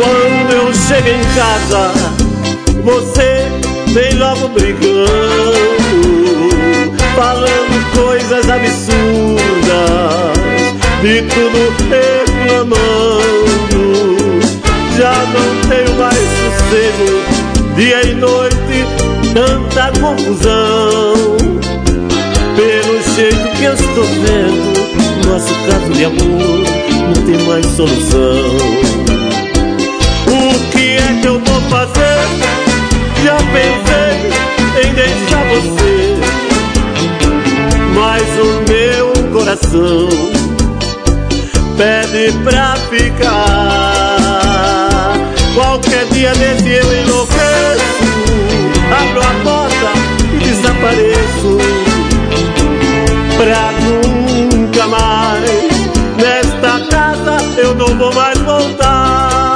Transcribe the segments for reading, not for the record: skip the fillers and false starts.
Quando eu chego em casa, você vem logo brigando, falando coisas absurdas, de tudo reclamando. Já não tenho mais sossego, dia e noite, tanta confusão. Pelo jeito que eu estou vendo, nosso caso de amor não tem mais solução. O que é que eu vou fazer? Já pensei em deixar você, mas o meu coração pede pra ficar. Qualquer dia desse eu enlouqueço, abro a porta e desapareço, pra nunca mais nesta casa eu não vou mais voltar.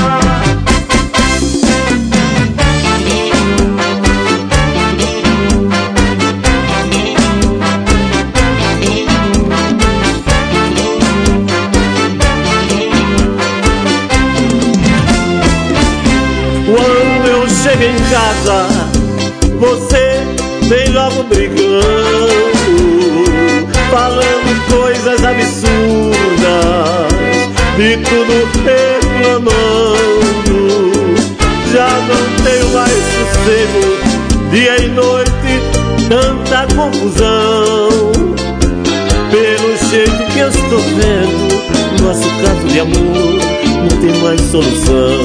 Quando eu chego em casa, você vem logo brigando, falando coisas absurdas, de tudo reclamando. Já não tenho mais sossego, dia e noite, tanta confusão. Pelo jeito que eu estou vendo, nosso caso de amor não tem mais solução.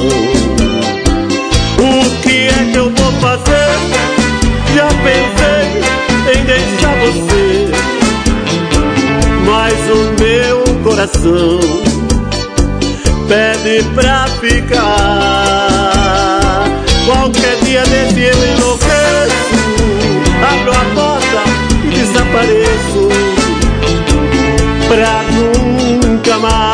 O que é que eu vou fazer? Já pensei em deixar você, mas o meu coração pede pra ficar. Qualquer dia desse eu enlouqueço, abro a porta e desapareço, pra nunca mais